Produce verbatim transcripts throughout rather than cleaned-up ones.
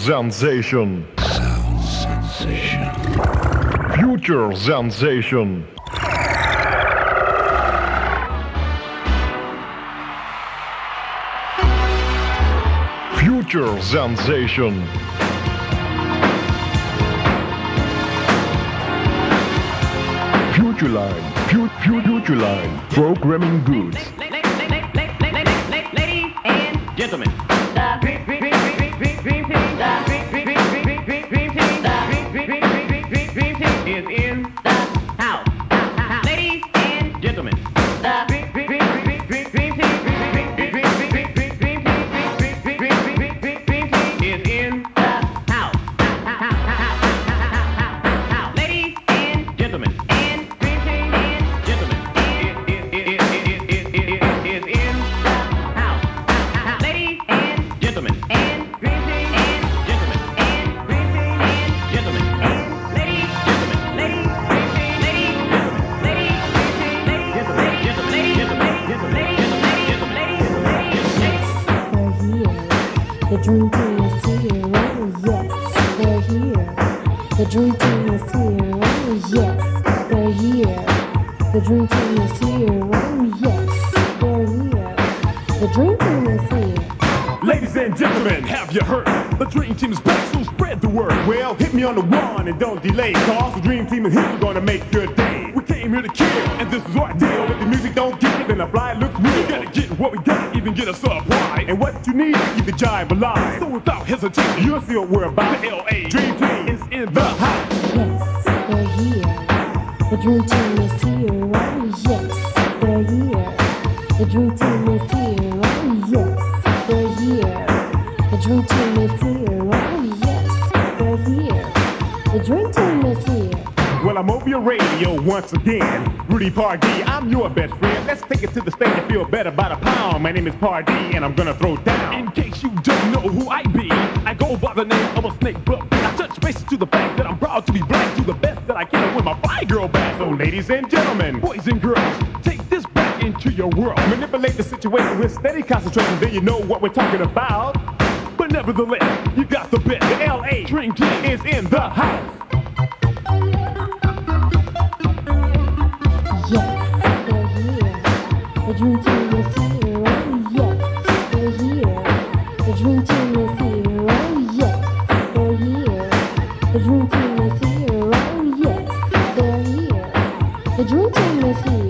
sensation. Sound sensation. Future sensation. Future sensation. Future line. Fu- fu- Future line. Programming goods. Ladies and gentlemen. The dream, dream, dream, dream, dream, dream team. The dream, dream, dream, dream, dream, dream team. The dream, dream, dream, dream, dream, dream team is in the house. Ladies and gentlemen. The dream, dream, dream, dream, dream, dream team. Dream, dream, dream, dream, dream, dream, dream team. Dream, dream, dream, dream, dream, dream, dream team is in the house. Ladies and gentlemen. And dream team and gentlemen is is is is is is is in the house. Ladies and gentlemen. And dream team and gentlemen. And dream team and gentlemen. And ladies, gentlemen, ladies, dream team, ladies, gentlemen, ladies, dream team, ladies, gentlemen, gentlemen, ladies, gentlemen, gentlemen, ladies, gentlemen, ladies, ladies, They're here. The dream team is here. Oh yes, they're here. The dream team is here. Oh yes, they're here. The dream team is here. Oh yes, they're here. The dream team is here. Ladies and gentlemen, have you heard? The Dream Team is back, so spread the word. Well, hit me on the one and don't delay, cause the Dream Team is here, we're gonna make your day. We came here to kill, and this is our deal. If the music don't get it, then the fly looks real. We gotta get what we got, even get a supply. And what you need, keep the jive alive. So without hesitation, you'll see what we're about. The L A Dream Team is in the house. Yes, they're here. The dream team is here. Oh yes, they're here. The dream team is here. Oh yes, they're here. The dream team is here. Oh yes, they're here. The dream team is here. Well, I'm over your radio once again. Rudy Pardee, I'm your best friend. Let's take it to the stage and feel better by the pound. My name is Pardee, and I'm gonna throw down. In case you don't know who I be, I go by the name of a snake, but I touch bases to the fact that I'm proud to be black, to the best that I can with my fly girl back. So, ladies and gentlemen, boys and girls, take this back into your world. Manipulate the situation with steady concentration, then you know what we're talking about. But nevertheless, you got the best. The L A Dream Team is in the house. Yes, they're here. The dream team is here. Oh yes, they're here. The dream team is here. Oh yes, they're here. The dream team is here. Oh yes, they're here. The dream team is here.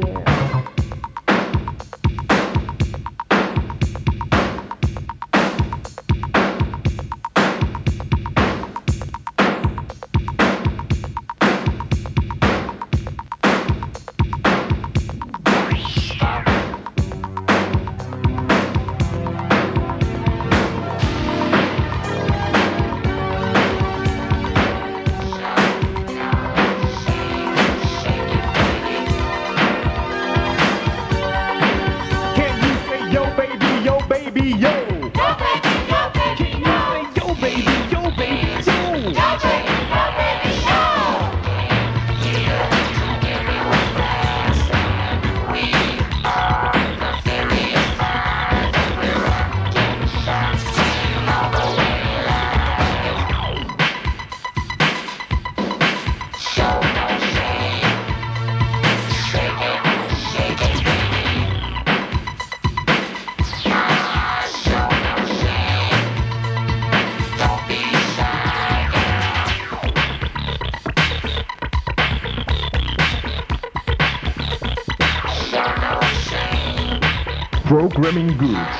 Can you say yo baby, yo baby, yo? Yo baby, yo baby, Can you say yo baby, yo baby, yo? yo baby, yo baby, yo. Programming goods.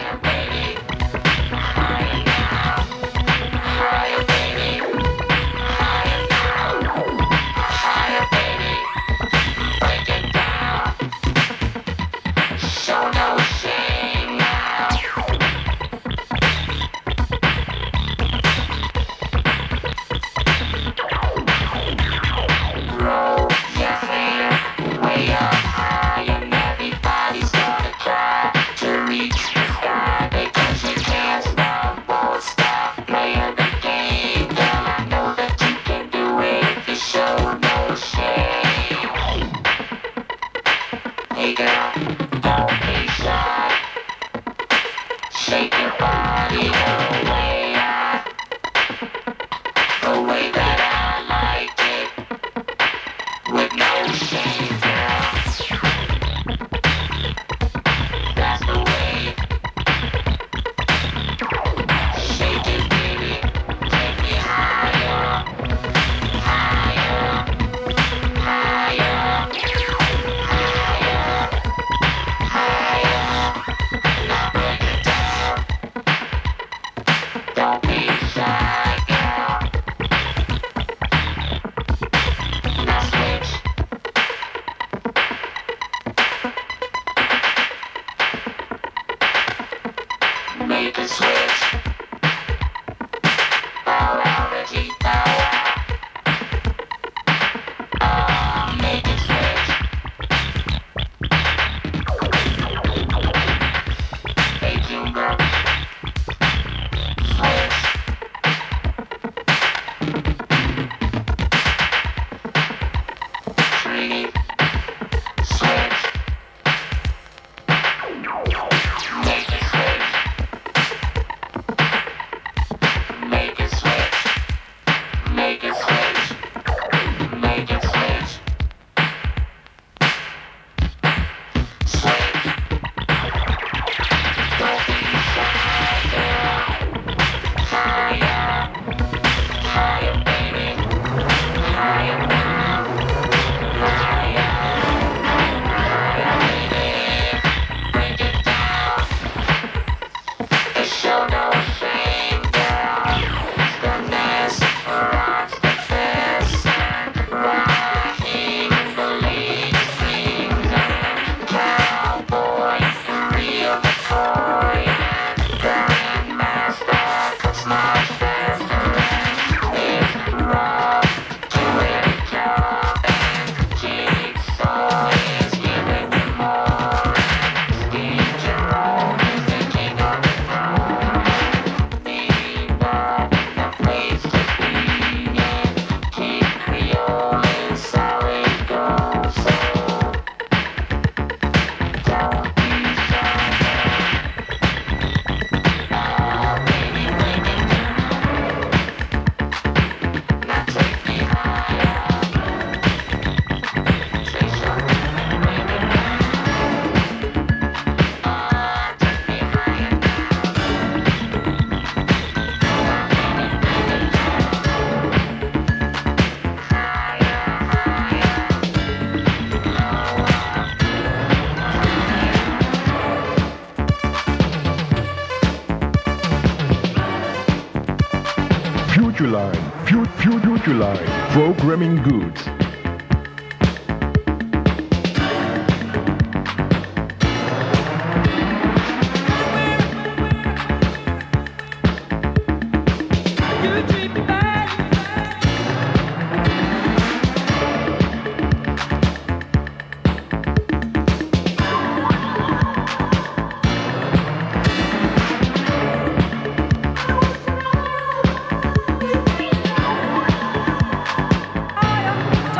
Shake your body away. Futureline, Fu- Fu- Futureline, programming goods. Higher,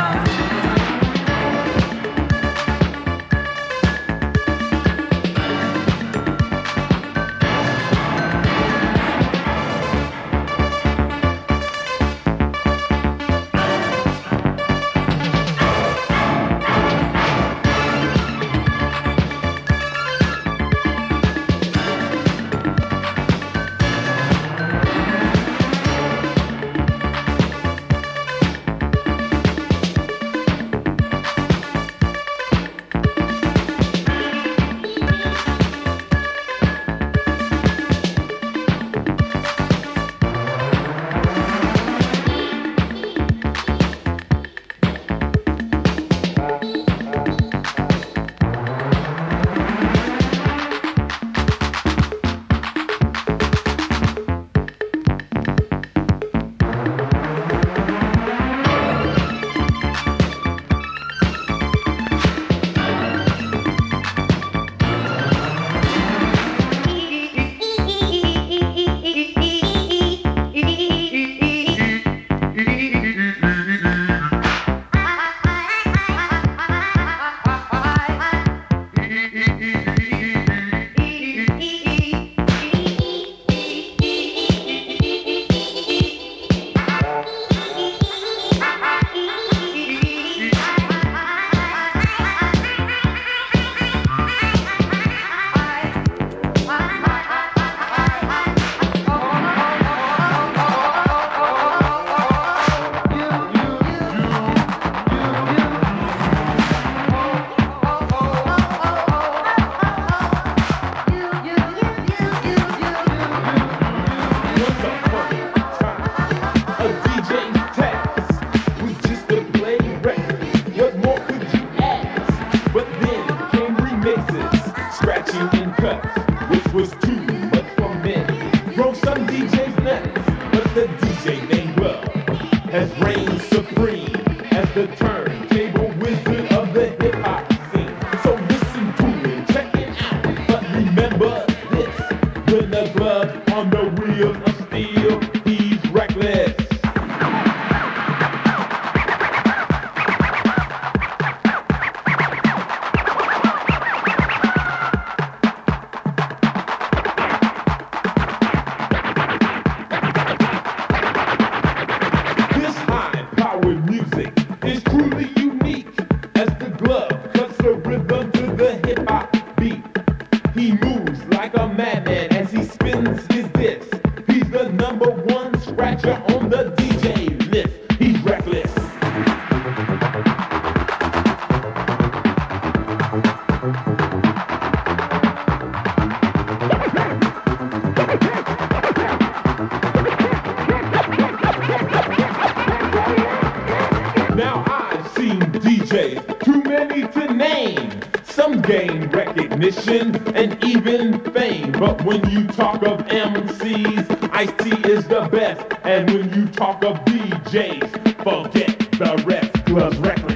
Now I've seen D Js, too many to name. Some gain recognition and even fame. But when you talk of M Cs, Ice-T is the best. And when you talk of D Js, forget the rest. Cause reckless.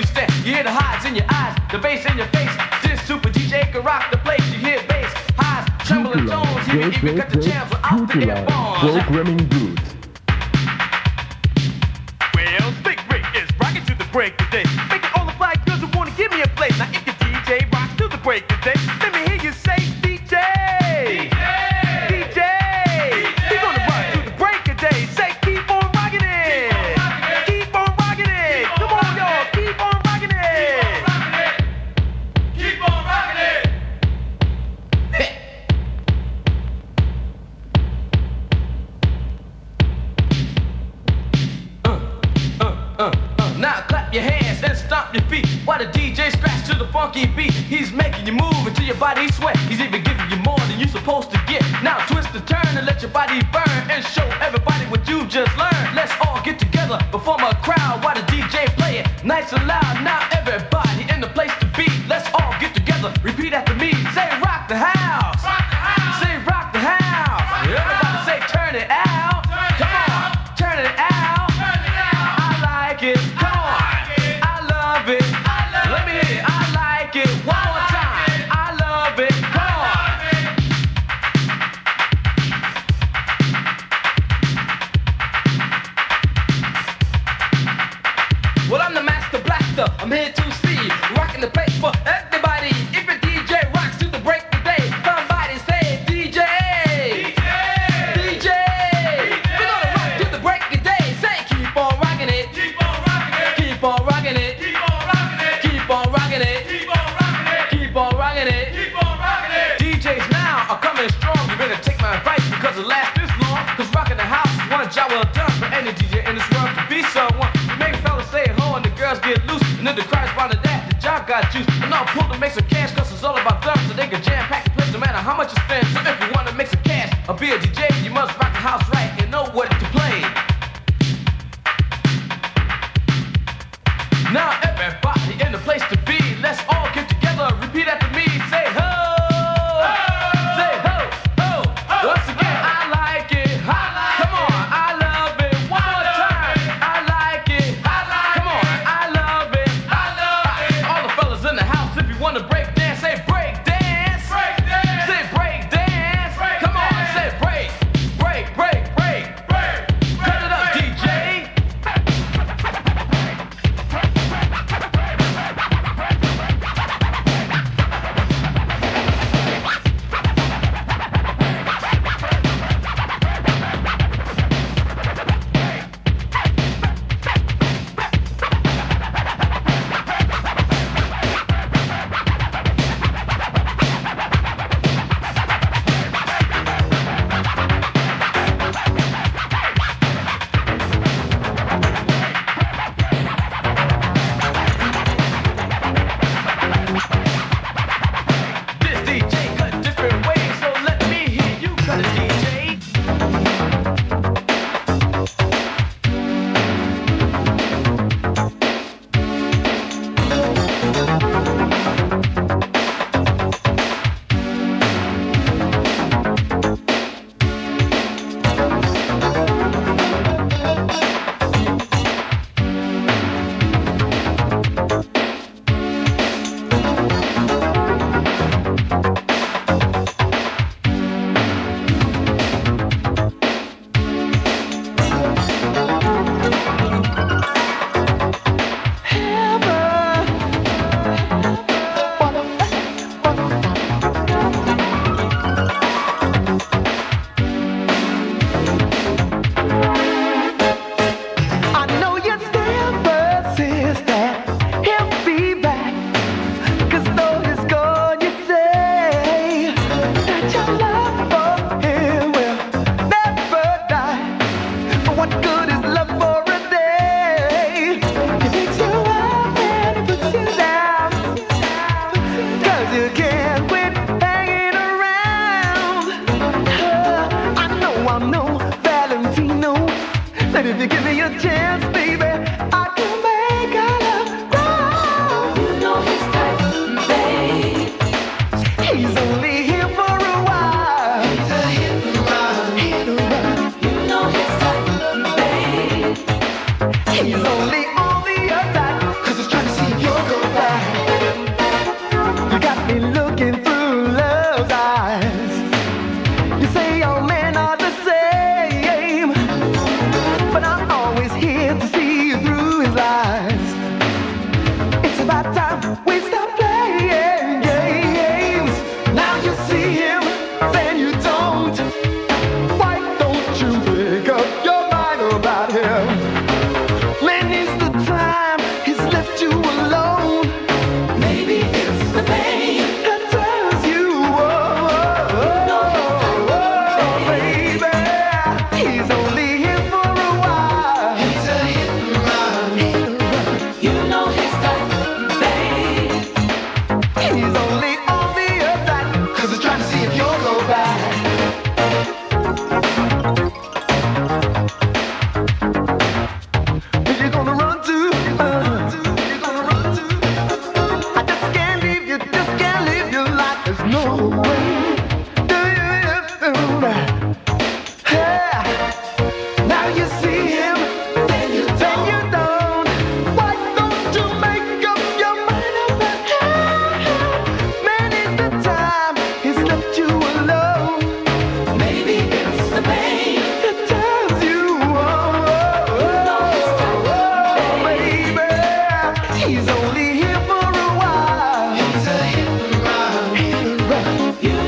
The bass in your face, this super D J can rock the place. You hear bass, highs, Futureline, great, great, great, Futureline, programming good. Well, Stick Rick is rocking to the break today. Making all the fly girls who wanna give me a place. Now if the D J rocks to the break today, let me hear you say D J. D J. D J. He's gonna rock to the break today. Say keep on rocking it. Keep on rocking it. Come on, y'all. Keep on rocking it. Keep on rocking it. Now clap your hands and stomp your feet while the D J scratch to the funky beat. He's making you move until your body sweat. He's even giving you more than you're supposed to get. Now twist the turn and let your body burn and show everybody what you just learned. Let's all get together, perform a crowd while the D J play it nice and loud. Now everybody in the place to be. Let's all get together. Repeat after me. Say rock the house. Rock the house. Say rock the house. Rock the everybody house. Say turn it out. Turn Come it on, out. Turn it out. Turn it out. I like it. Come on. I love it. I love Let me hear it. I like it. One I more like time. It. I love it. Come I on. Well, I'm the master blaster. I'm here to see. Rocking the place for everybody. If a D J rocks to the break today, somebody say D J. D J. D J. We're gonna rock to the break today. Say keep on rocking it. Keep on rocking it. Keep on rocking it. Keep on rocking it. Keep on rocking it. Keep on rocking it. Keep on rocking it. Keep on rocking it. D Js now are coming strong. You better take my advice because it lasts this long. Cause rocking the house is one job well done for any D J in this world to be someone. You make fellas say ho and the girls get loose. And then the crowd responded that the job got juice. And I'll pull to make some cash cause it's all about them. So they can jam pack the place no matter how much you spend. So if you wanna make some cash or be a D J, you must rock the house right and know what to play. Now everybody in the place to be. Let's all get together. Repeat after me. Say ho. Ho. Say ho. Ho. Ho. Once again, I like it. I like Come on, it. I love it. One I more time. It. I like it. I like Come on, it. I love it. I love it. All the fellas in the house, if you wanna break dance, say break dance. Break dance. Say break dance. Break Come on, dance. Say break. Break, break, break. Break. Cut it up, D J. This D J cut different ways, so let me hear you cut it, D J. I know you still persist that he'll be back. Cause though he's gone, you say that your love for him will never die. But what good is love for a day? He picks you up and he puts you down. Cause you can't quit hanging around. Uh, I know, I know, Valentino, that if you give me a chance, baby, I can make our love grow. You know he's tight, babe. He's only here for a while. He's a hit and run, hit and run. You know he's tight, babe. He's only on the attack, cause he's trying to see if you'll go back. You got me looking through love's eyes. no way. Do you do that? Now you see him, then you don't. You don't. Why don't you make up your mind about him? Many's the time he's left you alone. Maybe it's the pain that tells you, oh, oh, oh, baby, he's only here for a while. He's a hit and run. Hit and run. You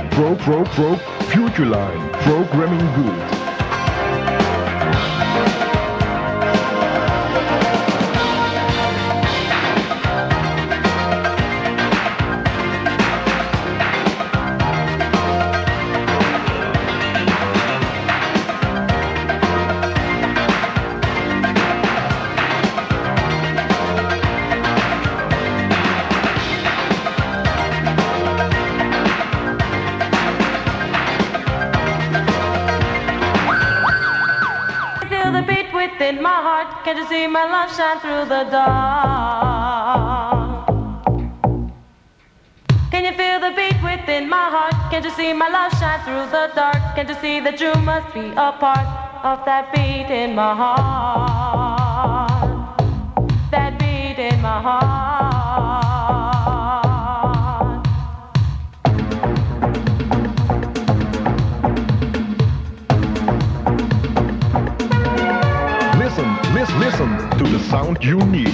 Pro, pro, pro, Future Line, programming good. In my heart, can't you see my love shine through the dark? Can you feel the beat within my heart? Can't you see my love shine through the dark? Can't you see that you must be a part of that beat in my heart? That beat in my heart. Listen, listen, listen to the sound you need.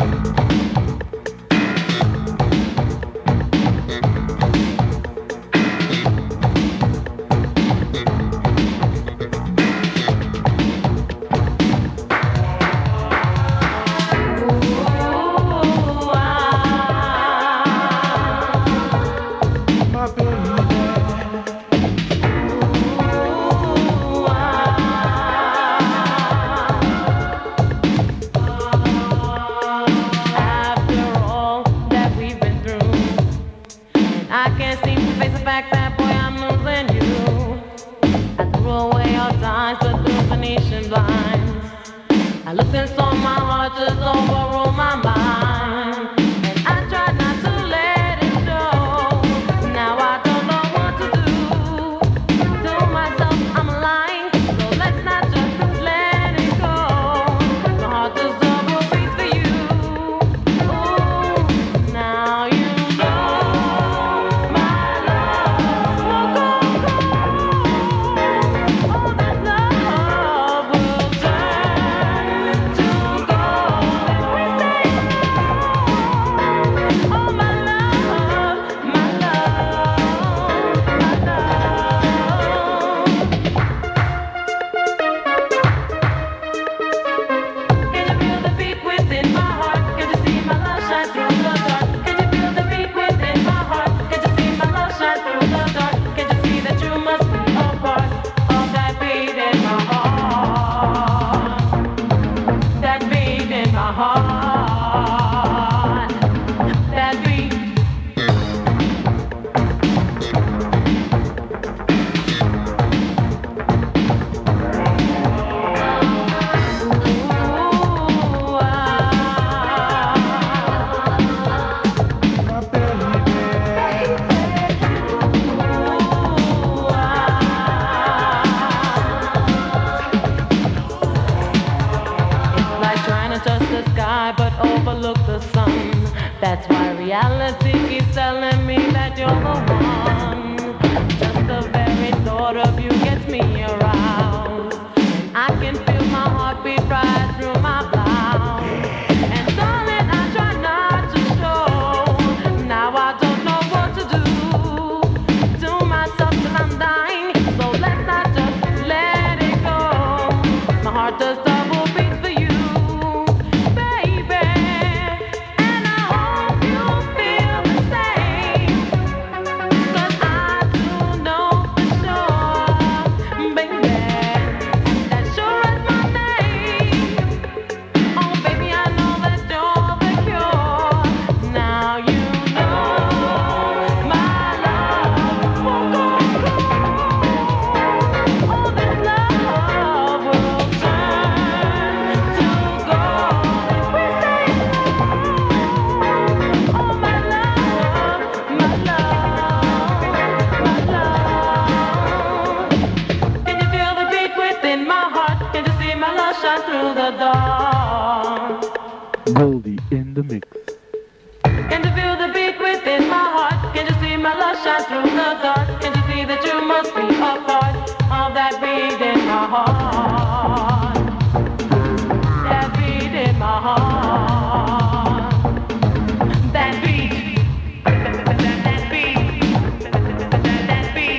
Goldie in the mix. Can you feel the beat within my heart? Can you see my love shine through the dark? Can you see that you must be a part of that beat in my heart? That beat in my heart. That beat. That beat. That beat.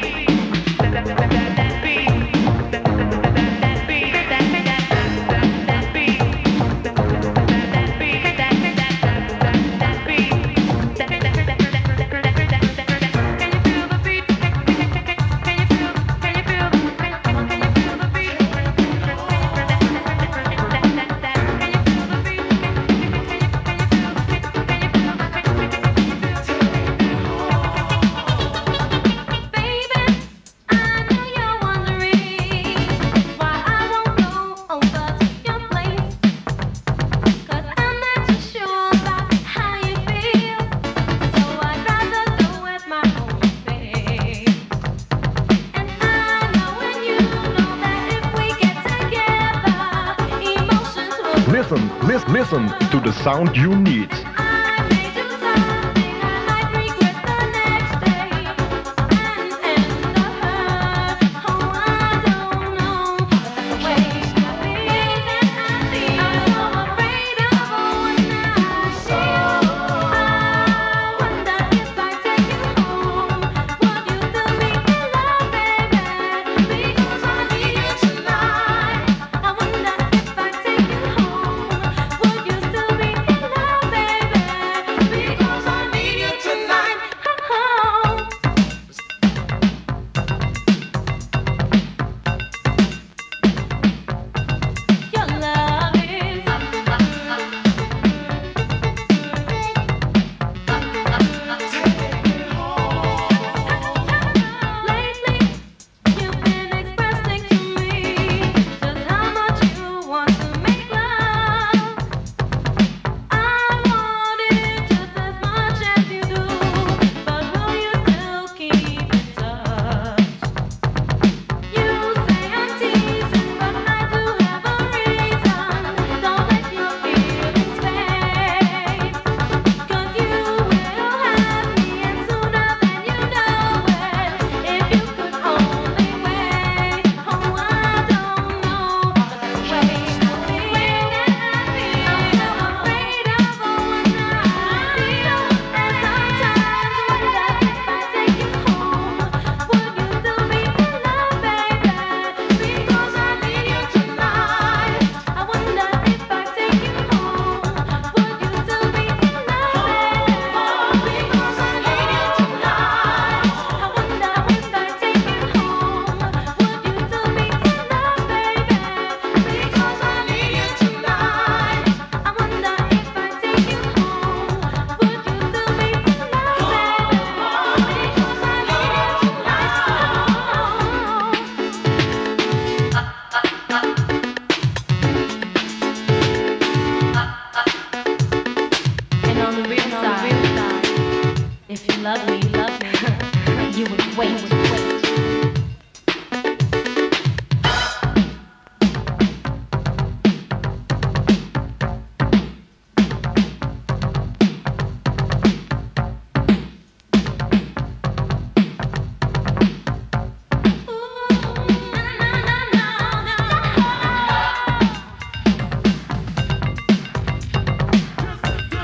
listen, listen, listen to the sound you need.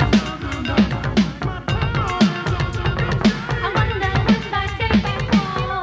I wonder if I take you home.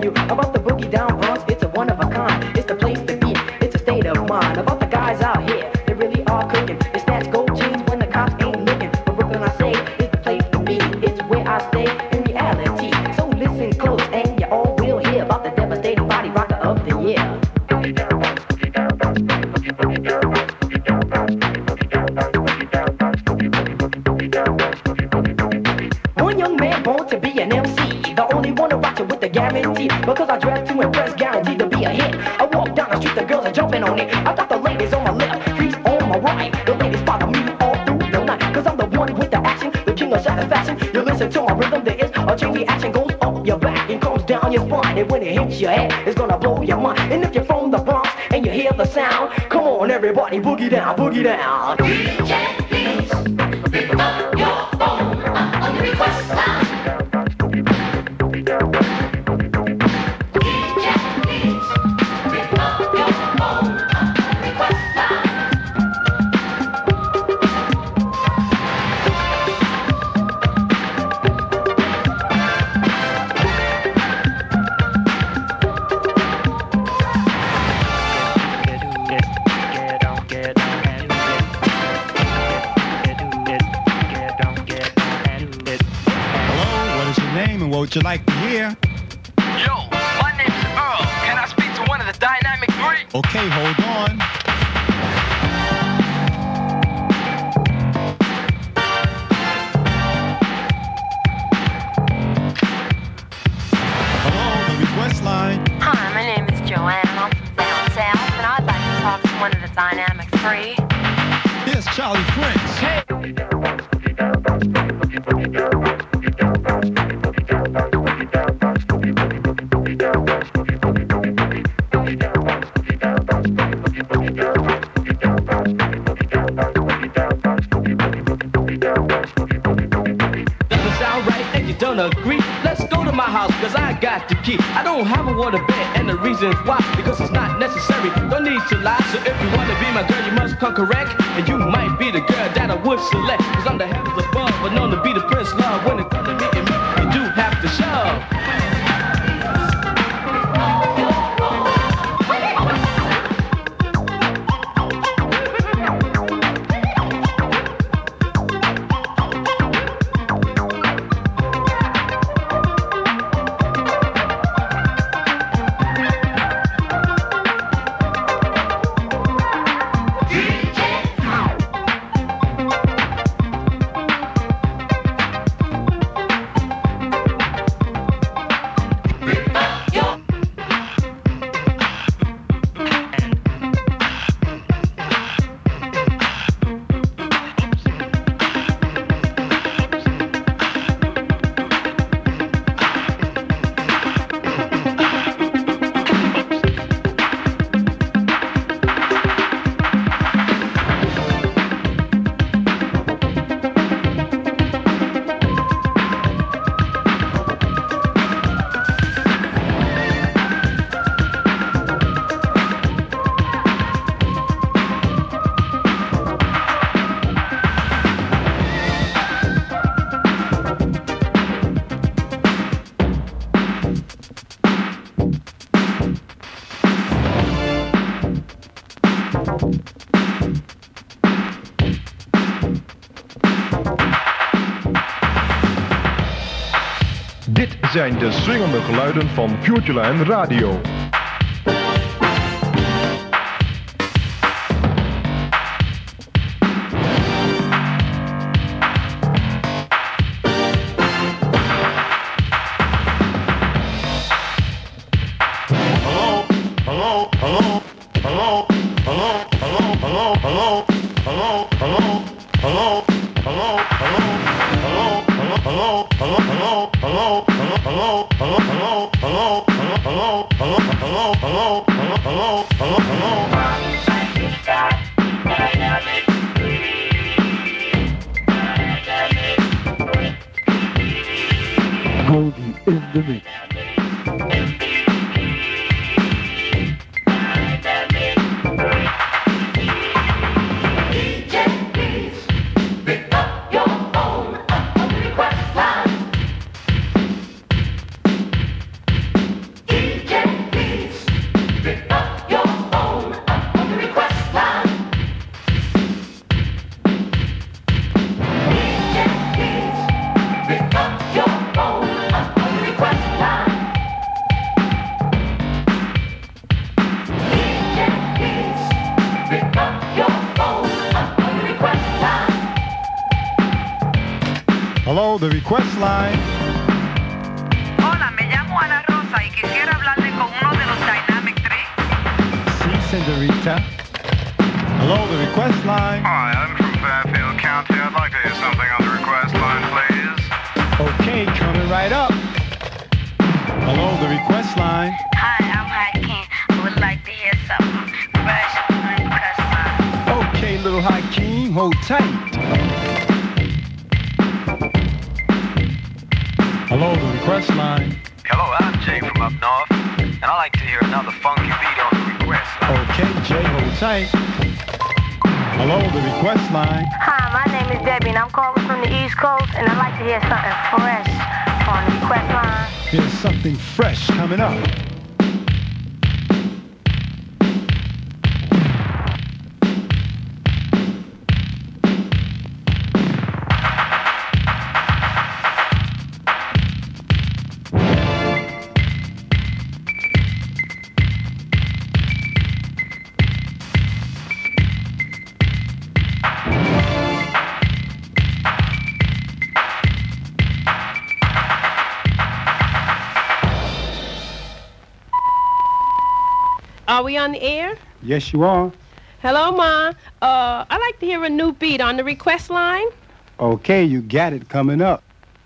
you about the boogie down Bronx. It's a one of a kind. It's the place to be. It's a state of mind. About the guys out here, they really are cooking. They snatch gold chains when the cops ain't looking. But Brooklyn, I say, is the place to be. It's where I stay in reality. So listen close, and you all will hear about the devastating body rocker of the year. One young man born to be an M C, the only one to rock it with the guarantee. Because I dress to impress, guaranteed to be a hit. I walk down the street, the girls are jumping on it. I got the ladies on my left, freaks on my right. The ladies follow me all through the night. Cause I'm the one with the action, the king of satisfaction. You listen to my rhythm, there is a chain reaction. Goes up your back and comes down your spine. And when it hits your head, it's gonna blow your mind. And if you're from the Bronx and you hear the sound, come on everybody, boogie down, boogie down. D J, please, pick up your phone on the request line. D J, please, pick up your phone on the request line. What would you like to hear? Yo, my name's Earl. Can I speak to one of the Dynamic Three? Okay, hold on. Hello, the request line. Hi, my name is Joanne. I'm from down south, and I'd like to talk to one of the Dynamic Three. Here's Charlie Prince. Hey. Don't agree? Let's go to my house, cause I got the key. I don't have a water bed, and the reason's why, because it's not necessary. Don't need to lie, so if you wanna be my girl, you must come correct. And you might be the girl that I would select, cause I'm the heavens above, but known to be the prince love. When it comes to meeting me, you do have to shove. Dit zijn de swingende geluiden van Futureline Radio. Goldie in the mix. D Hello, the request line. Hola, me llamo Ana Rosa y quisiera hablarle con uno de los Dynamic Three. Sí, señorita. Hello, the request line. Hi, I'm from Fairfield County. I'd like to hear something on the request line, please. Okay, coming right up. Hello, the request line. Hi, I'm Hakeem. I would like to hear something fresh on the request line. Okay, little Hakeem, hold tight. Hello, the request line. Hello, I'm Jay from up north, and I'd like to hear another funky beat on the request line. Okay, Jay, hold tight. Hello, the request line. Hi, my name is Debbie, and I'm calling from the East Coast, and I'd like to hear something fresh on the request line. Here's something fresh coming up. Are we on the air? Yes, you are. Hello, Ma. Uh, I'd like to hear a new beat on the request line. Okay, you got it coming up.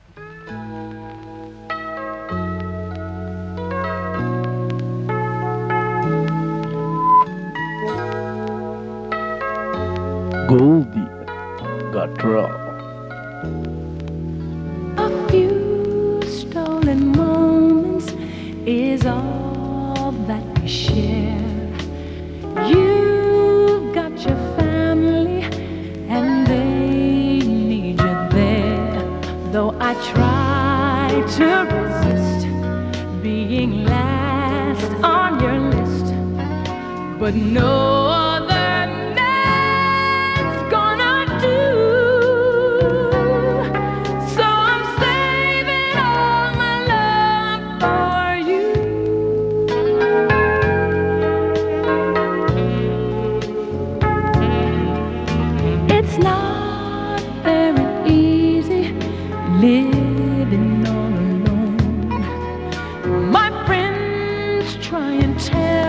Goldie got trouble. A few stolen moments is all that we share. You've got your family and they need you there. Though I try to resist being last on your list, but no other man's gonna do. So I'm saving all my love for you. It's not very easy living all alone. My friends try and tell